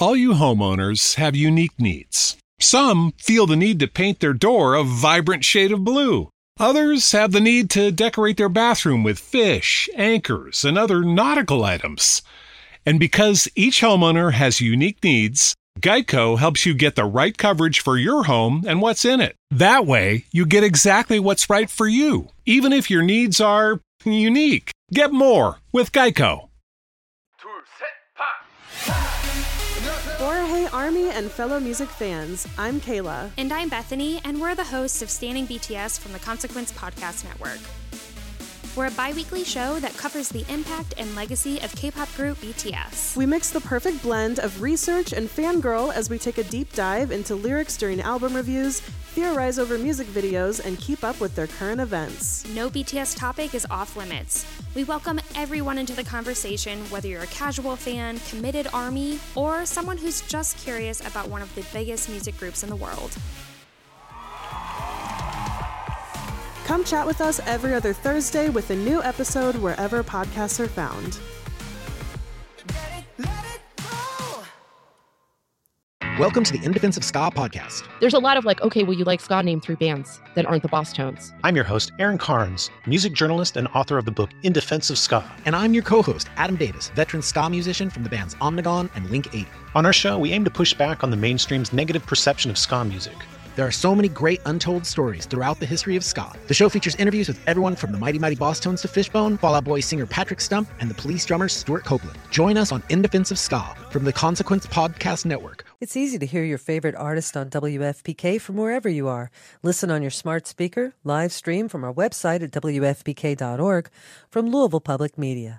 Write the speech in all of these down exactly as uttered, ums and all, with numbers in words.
All you homeowners have unique needs. Some feel the need to paint their door a vibrant shade of blue. Others have the need to decorate their bathroom with fish, anchors, and other nautical items. And because each homeowner has unique needs, Geico helps you get the right coverage for your home and what's in it. That way, you get exactly what's right for you, even if your needs are unique. Get more with Geico. Borahei Army and fellow music fans, I'm Kayla. And I'm Bethany, and we're the hosts of Standing B T S from the Consequence Podcast Network. We're a bi-weekly show that covers the impact and legacy of K-pop group B T S. We mix the perfect blend of research and fangirl as we take a deep dive into lyrics during album reviews, theorize over music videos, and keep up with their current events. No B T S topic is off limits. We welcome everyone into the conversation, whether you're a casual fan, committed ARMY, or someone who's just curious about one of the biggest music groups in the world. Come chat with us every other Thursday with a new episode wherever podcasts are found. Welcome to the In Defense of Ska podcast. There's a lot of like, okay, well, you like ska, name three bands that aren't the Boss Tones. I'm your host, Aaron Carnes, music journalist and author of the book In Defense of Ska. And I'm your co-host, Adam Davis, veteran ska musician from the bands Omnigone and Link eighty. On our show, we aim to push back on the mainstream's negative perception of ska music. There are so many great untold stories throughout the history of ska. The show features interviews with everyone from the Mighty Mighty Boss Tones to Fishbone, Fall Out Boy singer Patrick Stump, and the Police drummer Stuart Copeland. Join us on In Defense of Ska from the Consequence Podcast Network. It's easy to hear your favorite artist on W F P K from wherever you are. Listen on your smart speaker, live stream from our website at W F P K dot org from Louisville Public Media.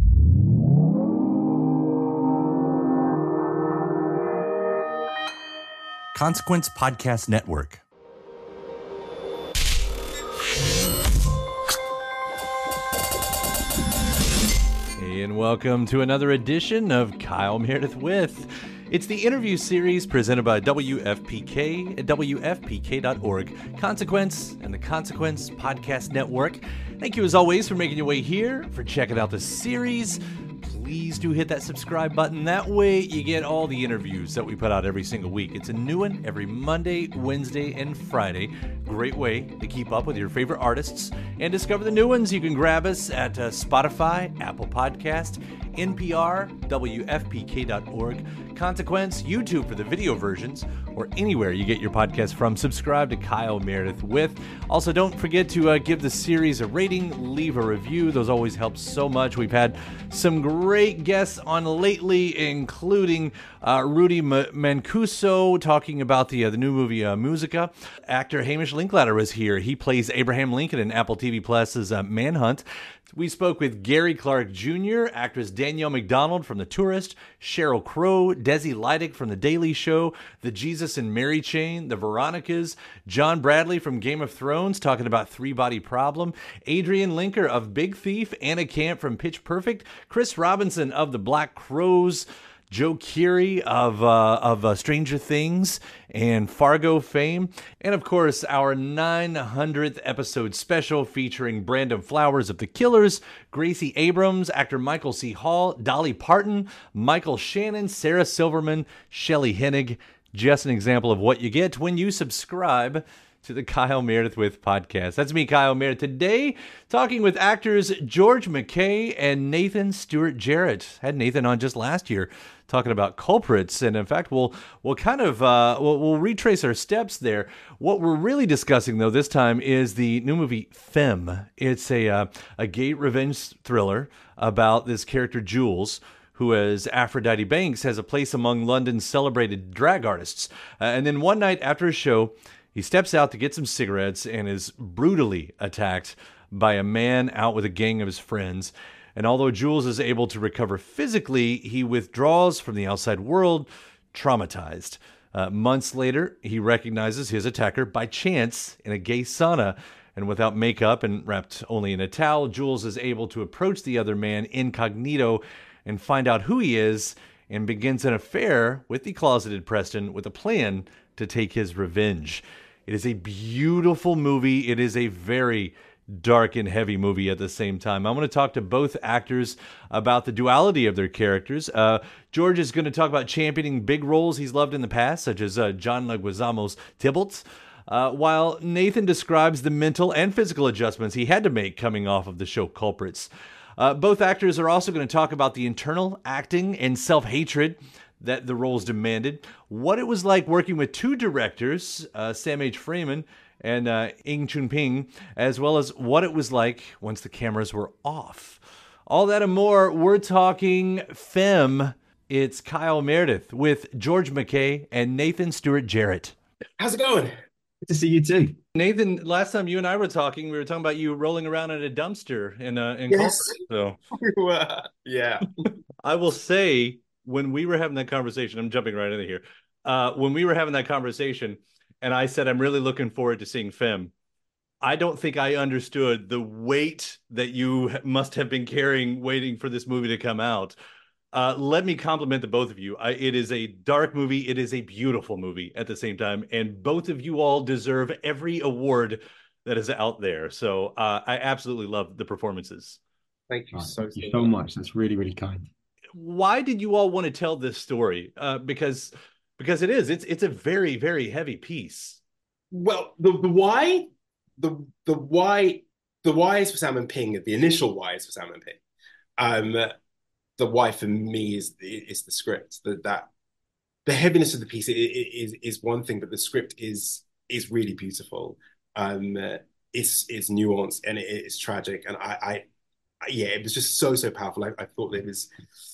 Consequence Podcast Network. Hey, and welcome to another edition of Kyle Meredith With. It's the interview series presented by W F P K at W F P K dot org, Consequence, and the Consequence Podcast Network. Thank you as always for making your way here, for checking out the series. Please do hit that subscribe button. That way you get all the interviews that we put out every single week. It's a new one every Monday, Wednesday, and Friday. Great way to keep up with your favorite artists and discover the new ones. You can grab us at uh, Spotify, Apple Podcast, N P R, W F P K dot org, Consequence, YouTube for the video versions, or anywhere you get your podcast from. Subscribe to Kyle Meredith With. Also, don't forget to uh, give the series a rating, leave a review. Those always help so much. We've had some great guests on lately, including uh, Rudy M- Mancuso talking about the uh, the new movie uh, Musica. Actor Hamish Linklater was here. He plays Abraham Lincoln in Apple T V Plus's uh, Manhunt. We spoke with Gary Clark Junior, actress Danielle McDonald from The Tourist, Sheryl Crow, Desi Lydic from The Daily Show, The Jesus and Mary Chain, The Veronicas, John Bradley from Game of Thrones talking about Three Body Problem, Adrian Linker of Big Thief, Anna Camp from Pitch Perfect, Chris Robinson of The Black Crowes, Joe Keery of uh, of uh, Stranger Things and Fargo fame, and of course our nine hundredth episode special featuring Brandon Flowers of The Killers, Gracie Abrams, actor Michael C. Hall, Dolly Parton, Michael Shannon, Sarah Silverman, Shelley Hennig. Just an example of what you get when you subscribe to the Kyle Meredith With podcast. That's me, Kyle Meredith. Today, talking with actors George McKay and Nathan Stewart Jarrett. Had Nathan on just last year talking about Culprits, and in fact, we'll we'll kind of uh, we'll, we'll retrace our steps there. What we're really discussing, though, this time is the new movie Femme. It's a uh, a gay revenge thriller about this character Jules, who as Aphrodite Banks has a place among London's celebrated drag artists. Uh, and then one night after a show, he steps out to get some cigarettes and is brutally attacked by a man out with a gang of his friends. And although Jules is able to recover physically, he withdraws from the outside world, traumatized. Uh, months later, he recognizes his attacker by chance in a gay sauna. And without makeup and wrapped only in a towel, Jules is able to approach the other man incognito and find out who he is, and begins an affair with the closeted Preston with a plan to take his revenge. It is a beautiful movie. It is a very dark and heavy movie at the same time. I want to talk to both actors about the duality of their characters. Uh, George is going to talk about championing big roles he's loved in the past, such as uh, John Leguizamo's Tybalt, uh, while Nathan describes the mental and physical adjustments he had to make coming off of the show Culprits. Uh, both actors are also going to talk about the internal acting and self-hatred that the roles demanded, what it was like working with two directors, uh, Sam H. Freeman and uh, Ng Chun Ping, as well as what it was like once the cameras were off. All that and more, we're talking Femme. It's Kyle Meredith with George McKay and Nathan Stewart Jarrett. How's it going? Good to see you too. Nathan, last time you and I were talking, we were talking about you rolling around in a dumpster in uh, in Yes. Culver. So yeah. I will say, when we were having that conversation, I'm jumping right in here. Uh, when we were having that conversation, and I said I'm really looking forward to seeing Femme, I don't think I understood the weight that you must have been carrying, waiting for this movie to come out. Uh, let me compliment the both of you. I, it is a dark movie. It is a beautiful movie at the same time. And both of you all deserve every award that is out there. So uh, I absolutely love the performances. Thank you Oh, so, thank you so so much. That's really, really kind. Why did you all want to tell this story? Uh, because because it is. It's it's a very, very heavy piece. Well, the, the why, the the why, the why is for Sam and Ping. The initial why is for Sam and Ping. Um, the why for me is is the script. The, that the heaviness of the piece is is one thing, but the script is is really beautiful. Um, it's it's nuanced and it, it's tragic, and I, I yeah, it was just so so powerful. I, I thought it was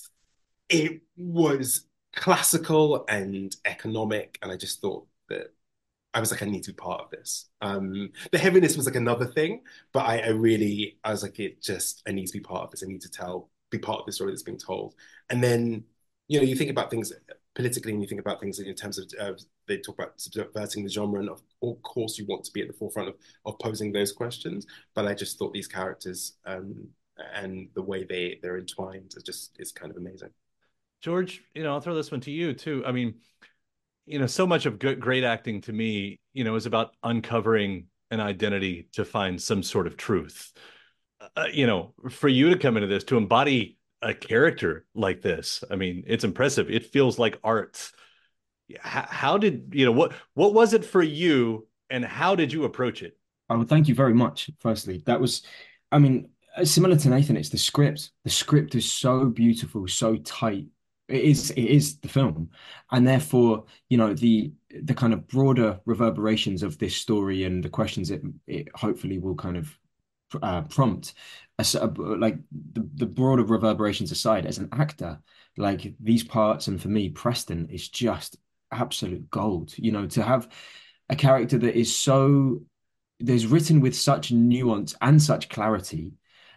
it was classical and economic, and I just thought that I was like, I need to be part of this. Um, the heaviness was like another thing, but I, I really I was like, it just I need to be part of this. I need to tell. Be part of the story that's being told. And then, you know, you think about things politically and you think about things in terms of, uh, they talk about subverting the genre, and of, of course you want to be at the forefront of, of posing those questions. But I just thought these characters um, and the way they, they're entwined is just, is kind of amazing. George, you know, I'll throw this one to you too. I mean, you know, so much of good, great acting to me, you know, is about uncovering an identity to find some sort of truth. Uh, you know, for you to come into this, to embody a character like this, I mean, it's impressive. It feels like art. How, how did, you know, what, what was it for you and how did you approach it? Oh, thank you very much. Firstly, that was, I mean, similar to Nathan, it's the script. The script is so beautiful, so tight. It is, it is the film. And therefore, you know, the, the kind of broader reverberations of this story and the questions it, it hopefully will kind of Uh, prompt a, like the, the broader reverberations aside, as an actor, like these parts, and for me Preston is just absolute gold. You know, to have a character that is so there's written with such nuance and such clarity,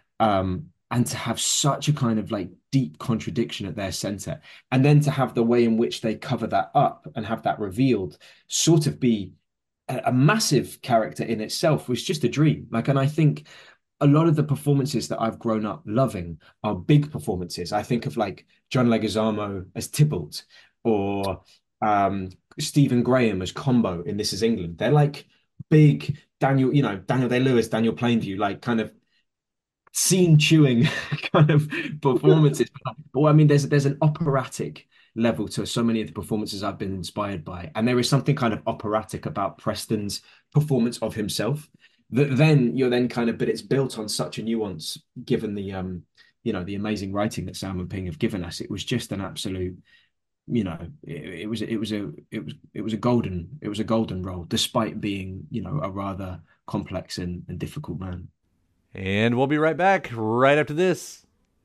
um and to have such a kind of like deep contradiction at their center, and then to have the way in which they cover that up and have that revealed sort of be a massive character in itself, was just a dream. Like, and I think a lot of the performances that I've grown up loving are big performances. I think of like John Leguizamo as Tybalt, or um, Stephen Graham as Combo in This Is England. They're like big Daniel, you know, Daniel Day-Lewis, Daniel Plainview, like kind of scene chewing kind of performances. But I mean, there's there's an operatic level to so many of the performances I've been inspired by, and there is something kind of operatic about Preston's performance of himself that then you're then kind of, but it's built on such a nuance given the um you know the amazing writing that Sam and Ping have given us. It was just an absolute, you know, it, it was it was a it was it was a golden it was a golden role, despite being, you know, a rather complex and, and difficult man. And we'll be right back right after this.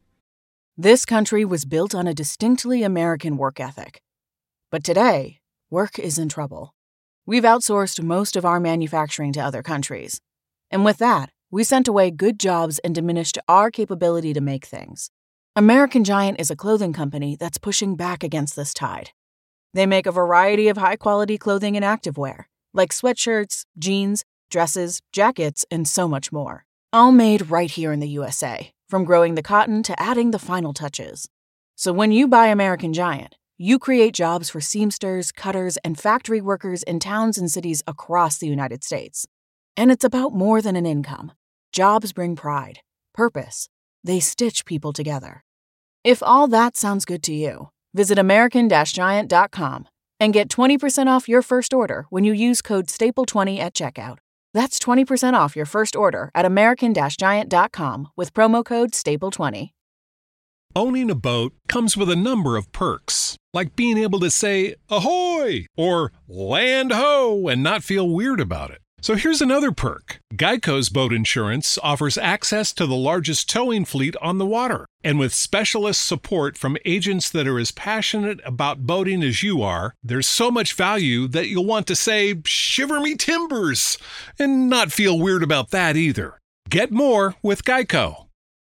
This country was built on a distinctly American work ethic. But today, work is in trouble. We've outsourced most of our manufacturing to other countries. And with that, we sent away good jobs and diminished our capability to make things. American Giant is a clothing company that's pushing back against this tide. They make a variety of high-quality clothing and activewear, like sweatshirts, jeans, dresses, jackets, and so much more. All made right here in the U S A, from growing the cotton to adding the final touches. So when you buy American Giant, you create jobs for seamsters, cutters, and factory workers in towns and cities across the United States. And it's about more than an income. Jobs bring pride, purpose. They stitch people together. If all that sounds good to you, visit American Giant dot com and get twenty percent off your first order when you use code staple twenty at checkout. That's twenty percent off your first order at American Giant dot com with promo code staple twenty. Owning a boat comes with a number of perks, like being able to say ahoy or land ho and not feel weird about it. So here's another perk. Geico's boat insurance offers access to the largest towing fleet on the water. And with specialist support from agents that are as passionate about boating as you are, there's so much value that you'll want to say, shiver me timbers, and not feel weird about that either. Get more with Geico.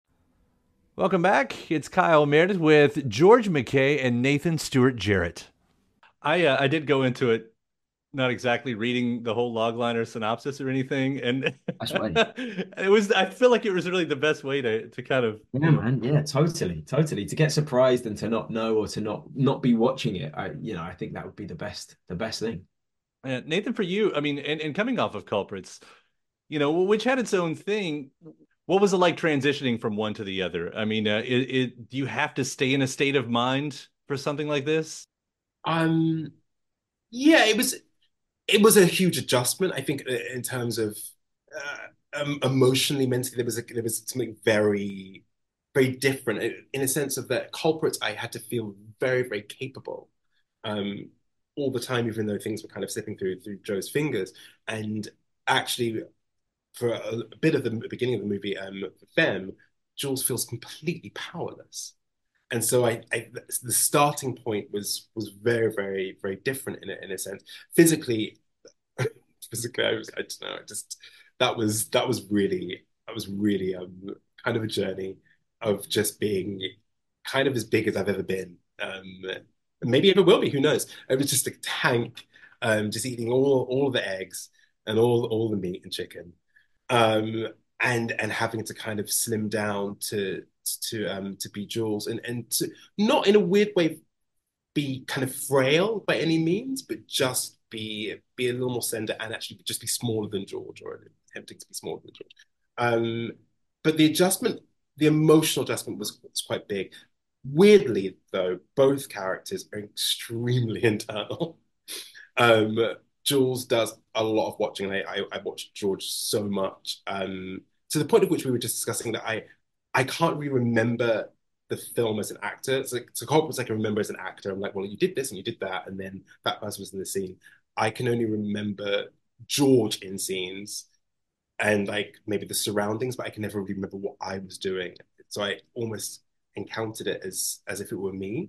Welcome back. It's Kyle Meredith with George McKay and Nathan Stewart Jarrett. I uh, I did go into it not exactly reading the whole logliner synopsis or anything, and That's right. it was. I feel like it was really the best way to to kind of Yeah, man. Yeah, totally, totally. To get surprised and to not know or to not not be watching it, I you know I think that would be the best the best thing. Uh, Nathan, for you, I mean, and, and coming off of Culprits, you know, which had its own thing. What was it like transitioning from one to the other? I mean, uh, it, it do you have to stay in a state of mind for something like this? Um, yeah, it was. It was a huge adjustment, I think, in terms of uh, um, emotionally, mentally. There was a, there was something very, very different in a sense of that. Culprits, I had to feel very, very capable um, all the time, even though things were kind of slipping through through Joe's fingers. And actually, for a, a bit of the beginning of the movie, um, Femme, Jules feels completely powerless. And so I, I, the starting point was was very, very, very different in a, in a sense. Physically, physically, I was, I don't know, just that was that was really, that was really um, kind of a journey of just being kind of as big as I've ever been, um, maybe ever will be. Who knows? It was just a tank, um, just eating all all the eggs and all all the meat and chicken, um, and and having to kind of slim down to. to um to be Jules and and to not in a weird way be kind of frail by any means, but just be be a little more slender and actually just be smaller than George, or attempting to be smaller than George. Um, but the adjustment, the emotional adjustment was, was quite big. Weirdly, though, both characters are extremely internal. Um, Jules does a lot of watching. I, I I watched George so much, um, to the point of which we were just discussing that I. I can't really remember the film as an actor. It's like, so Culprits I can remember as an actor. I'm like, well, you did this and you did that, and then that person was in the scene. I can only remember George in scenes and like maybe the surroundings, but I can never really remember what I was doing. So I almost encountered it as as if it were me.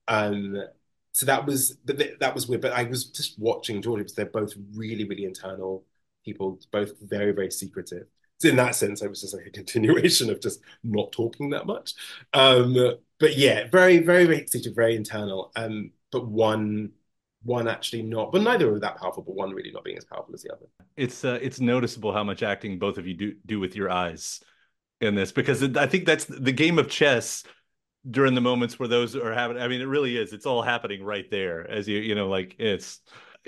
Um, so that was that was weird. But I was just watching George because they're both really, really internal people, both very, very secretive. So in that sense, I was just like a continuation of just not talking that much. Um, but yeah, very, very, very secretive, very internal. Um, but one, one actually not, but neither are that powerful. But one really not being as powerful as the other. It's uh, it's noticeable how much acting both of you do do with your eyes in this, because it, I think that's the game of chess during the moments where those are happening. I mean, it really is. It's all happening right there as you you know, like it's.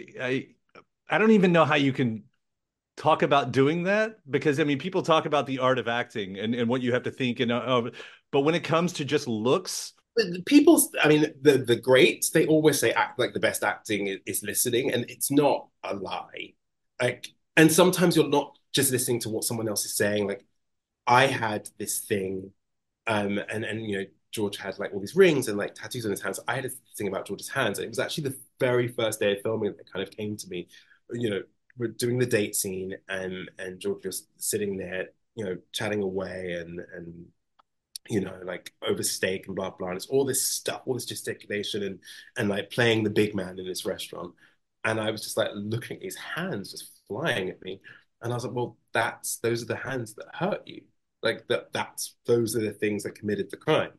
I I don't even know how you can talk about doing that, because I mean, people talk about the art of acting and, and what you have to think and uh, but when it comes to just looks, people's I mean the the greats, they always say act like the best acting is, is listening, and it's not a lie. Like, and sometimes you're not just listening to what someone else is saying. Like, I had this thing, um, and and you know, George had like all these rings and like tattoos on his hands. I had a thing about George's hands, and it was actually the very first day of filming that kind of came to me. You know, we're doing the date scene, and and George was sitting there, you know, chatting away and and you know, like over steak and blah blah. And it's all this stuff, all this gesticulation and and like playing the big man in this restaurant. And I was just like looking at his hands just flying at me, and I was like, well, that's those are the hands that hurt you. Like that that's those are the things that committed the crime,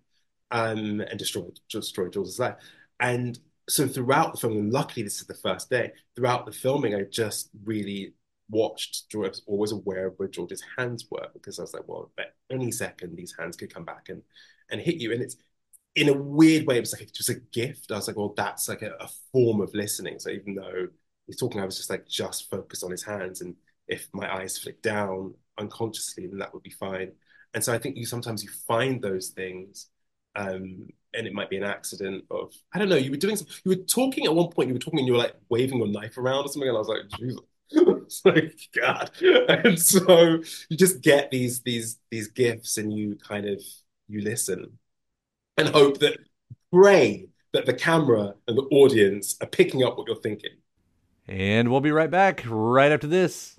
um, and destroyed destroyed George's life. And so throughout the film, and luckily this is the first day, throughout the filming, I just really watched George. I was always aware of where George's hands were, because I was like, well, at any second, these hands could come back and and hit you. And it's, in a weird way, it was like just a gift. I was like, well, that's like a, a form of listening. So even though he's talking, I was just like, just focused on his hands. And if my eyes flick down, unconsciously, then that would be fine. And so I think you sometimes you find those things, um, and it might be an accident of, I don't know, you were doing some, you were talking at one point, you were talking and you were like waving your knife around or something, and I was like, Jesus. It's like, God. And so you just get these these these gifts and you kind of you listen and hope that, pray that the camera and the audience are picking up what you're thinking. And we'll be right back right after this.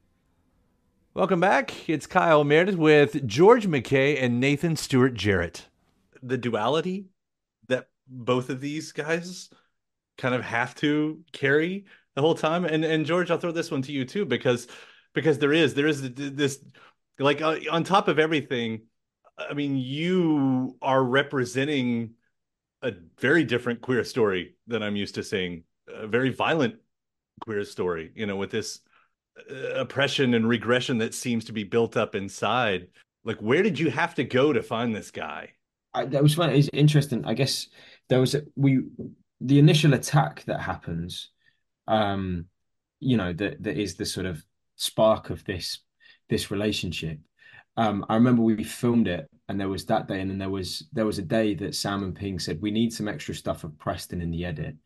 Welcome back. It's Kyle Meredith with George McKay and Nathan Stewart Jarrett. The duality that both of these guys kind of have to carry the whole time. And and George, I'll throw this one to you too, because because there is there is this, like, uh, on top of everything, I mean, you are representing a very different queer story than I'm used to seeing, a very violent queer story, you know, with this oppression and regression that seems to be built up inside. Like, where did you have to go to find this guy? I, that was fun. It's interesting. I guess there was a, we the initial attack that happens, um, you know, that that is the sort of spark of this this relationship. Um, I remember we filmed it, and there was that day, and then there was there was a day that Sam and Ping said we need some extra stuff of Preston in the edit,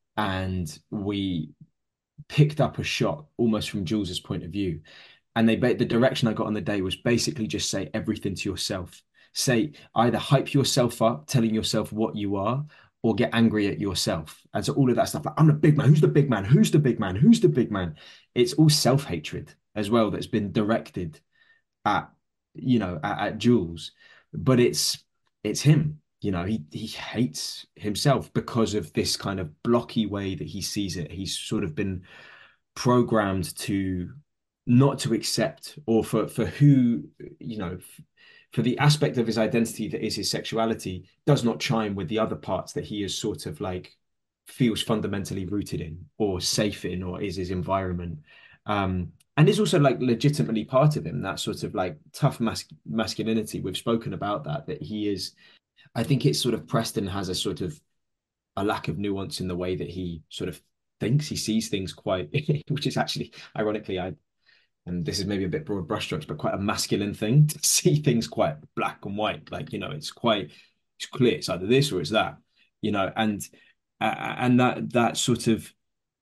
and we picked up a shot almost from Jules's point of view, and they the direction I got on the day was basically just say everything to yourself. Say either hype yourself up, telling yourself what you are, or get angry at yourself. And so all of that stuff, like, I'm the big man. Who's the big man? Who's the big man? Who's the big man? It's all self-hatred as well that's been directed at, you know, at, at Jules. But it's it's him. You know, he he hates himself because of this kind of blocky way that he sees it. He's sort of been programmed to not to accept, or for for who, you know, for the aspect of his identity that is his sexuality does not chime with the other parts that he is sort of like feels fundamentally rooted in or safe in, or is his environment. Um, and is also like legitimately part of him, that sort of like tough mas- masculinity. We've spoken about that, that he is, I think it's sort of Preston has a sort of a lack of nuance in the way that he sort of thinks, he sees things quite, which is actually, ironically, I, and this is maybe a bit broad brushstrokes, but quite a masculine thing to see things quite black and white. Like, you know, it's quite, it's clear, it's either this or it's that, you know, and, uh, and that, that sort of,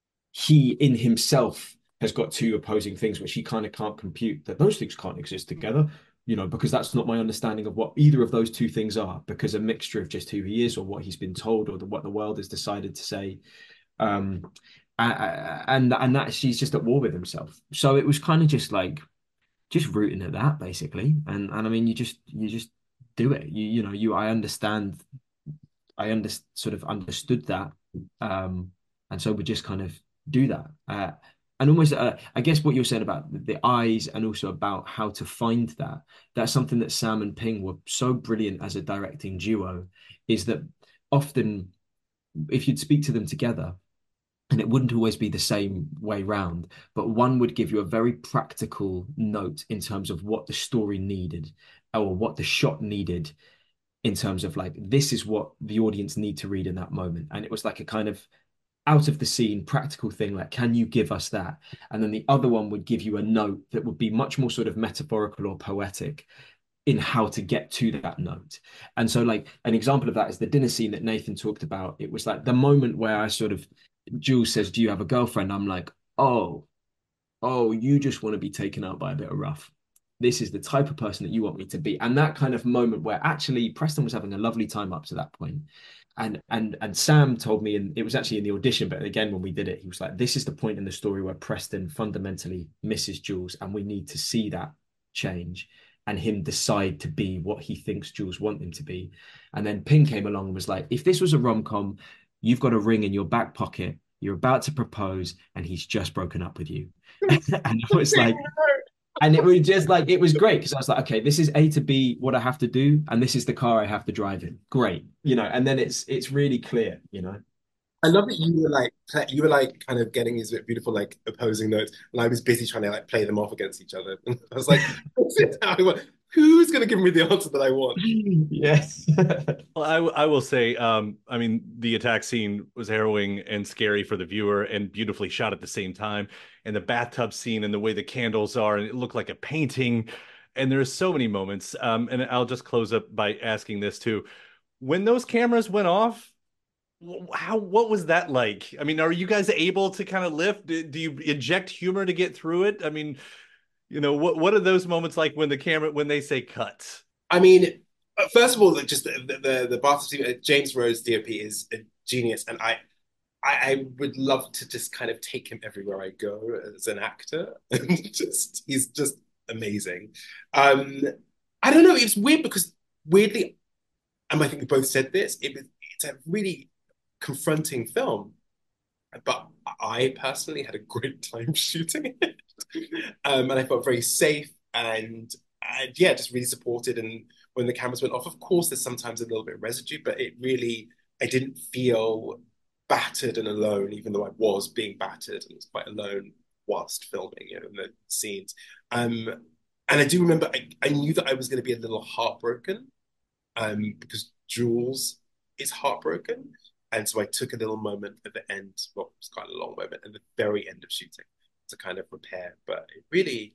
he in himself has got two opposing things, which he kind of can't compute, that those things can't exist together, you know, because that's not my understanding of what either of those two things are, because a mixture of just who he is or what he's been told or the, what the world has decided to say. Um, and and that he's just at war with himself. So it was kind of just like, just rooting at that basically. And and I mean, you just you just do it. You you know you I understand, I under sort of understood that, um, and so we just kind of do that. Uh, and almost, uh, I guess what you're saying about the eyes and also about how to find that, that's something that Sam and Ping were so brilliant as a directing duo, is that often if you'd speak to them together, and it wouldn't always be the same way round, but one would give you a very practical note in terms of what the story needed or what the shot needed, in terms of like, this is what the audience need to read in that moment. And it was like a kind of out of the scene practical thing, like, can you give us that? And then the other one would give you a note that would be much more sort of metaphorical or poetic in how to get to that note. And so like an example of that is the dinner scene that Nathan talked about. It was like the moment where I sort of, Jules says, do you have a girlfriend? I'm like, oh, oh, you just want to be taken out by a bit of rough. This is the type of person that you want me to be. And that kind of moment where actually Preston was having a lovely time up to that point. And and and Sam told me, and it was actually in the audition, but again, when we did it, he was like, this is the point in the story where Preston fundamentally misses Jules, and we need to see that change and him decide to be what he thinks Jules want him to be. And then Ping came along and was like, if this was a rom-com, you've got a ring in your back pocket, you're about to propose, and he's just broken up with you. And I was like, and it was just like, it was great, because I was like, okay, this is A to B, what I have to do, and this is the car I have to drive in. Great, you know, and then it's it's really clear, you know. I love that you were like, you were like kind of getting these beautiful like opposing notes, and I was busy trying to like play them off against each other. And I was like, this is how I want. who's going to give me the answer that I want? Yes. Well, I, w- I will say, um, I mean, the attack scene was harrowing and scary for the viewer and beautifully shot at the same time. And the bathtub scene and the way the candles are, and it looked like a painting. And there's so many moments. Um, and I'll just close up by asking this too. When those cameras went off, wh- how, what was that like? I mean, are you guys able to kind of lift? Do, do you inject humor to get through it? I mean, you know, what, what are those moments like when the camera, when they say cut? I mean, first of all, just the the, the bathtub scene, James Rhodes' D O P is a genius, and I, I I would love to just kind of take him everywhere I go as an actor. And just he's just amazing. Um, I don't know. It's weird because weirdly, and I think we both said this. It, it's a really confronting film, but I personally had a great time shooting it, um, and I felt very safe and. And yeah, just really supported. And when the cameras went off, of course, there's sometimes a little bit of residue, but it really, I didn't feel battered and alone, even though I was being battered and was quite alone whilst filming, you know, in the scenes. Um, and I do remember, I, I knew that I was going to be a little heartbroken um, because Jules is heartbroken. And so I took a little moment at the end, well, it was quite a long moment at the very end of shooting to kind of repair. But it really,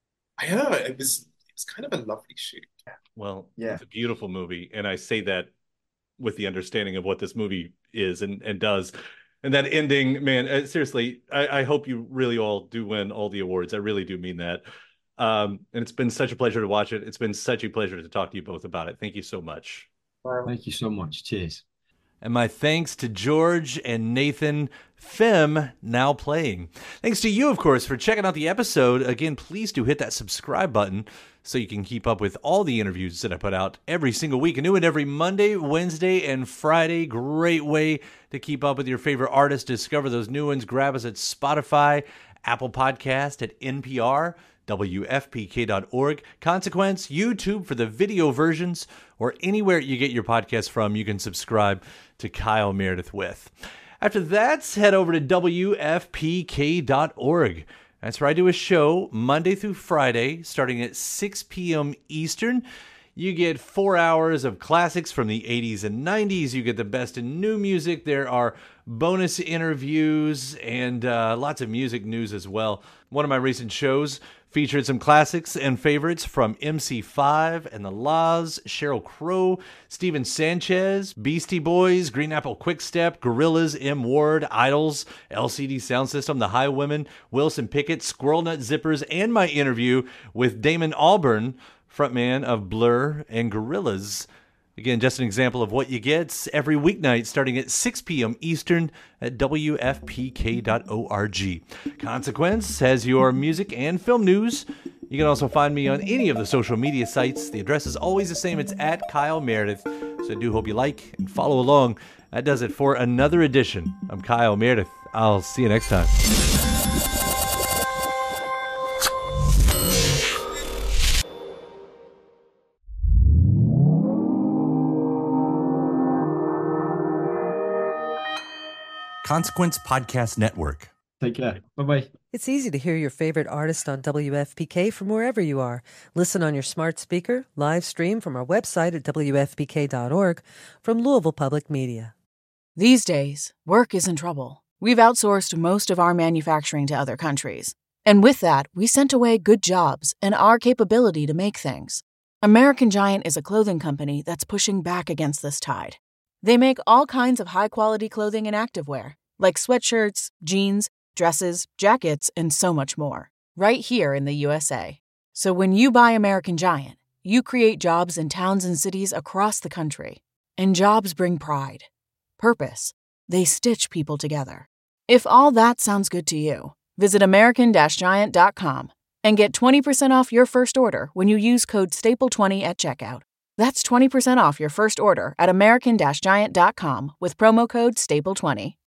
I don't know, it was, it's kind of a lovely shoot. Well, Yeah. It's a beautiful movie. And I say that with the understanding of what this movie is and, and does. And that ending, man, uh, seriously, I, I hope you really all do win all the awards. I really do mean that. Um, and it's been such a pleasure to watch it. It's been such a pleasure to talk to you both about it. Thank you so much. Thank you so much. Cheers. And my thanks to George and Nathan. Femme now playing. Thanks to you, of course, for checking out the episode. Again, please do hit that subscribe button so you can keep up with all the interviews that I put out every single week. A new one every Monday, Wednesday, and Friday. Great way to keep up with your favorite artists. Discover those new ones. Grab us at Spotify, Apple Podcast, at N P R, W F P K dot org, Consequence, YouTube for the video versions, or anywhere you get your podcast from, you can subscribe to Kyle Meredith With. After that, head over to W F P K dot org. That's where I do a show Monday through Friday, starting at six p.m. Eastern. You get four hours of classics from the eighties and nineties. You get the best in new music. There are bonus interviews and uh, lots of music news as well. One of my recent shows featured some classics and favorites from M C five and the Laws, Sheryl Crow, Steven Sanchez, Beastie Boys, Green Apple Quickstep, Gorillaz, M Ward, Idols, L C D Sound System, The Highwomen, Wilson Pickett, Squirrel Nut Zippers, and my interview with Damon Albarn, frontman of Blur and Gorillaz. Again, just an example of what you get every weeknight starting at six p.m. Eastern at W F P K dot org. Consequence has your music and film news. You can also find me on any of the social media sites. The address is always the same. It's at Kyle Meredith. So I do hope you like and follow along. That does it for another edition. I'm Kyle Meredith. I'll see you next time. Consequence Podcast Network. Take care. Bye-bye. It's easy to hear your favorite artist on W F P K from wherever you are. Listen on your smart speaker, live stream from our website at W F P K dot org, from Louisville Public Media. These days, work is in trouble. We've outsourced most of our manufacturing to other countries. And with that, we sent away good jobs and our capability to make things. American Giant is a clothing company that's pushing back against this tide. They make all kinds of high-quality clothing and activewear, like sweatshirts, jeans, dresses, jackets, and so much more, right here in the U S A. So when you buy American Giant, you create jobs in towns and cities across the country. And jobs bring pride, purpose. They stitch people together. If all that sounds good to you, visit American Giant dot com and get twenty percent off your first order when you use code staple twenty at checkout. That's twenty percent off your first order at American Giant dot com with promo code staple twenty.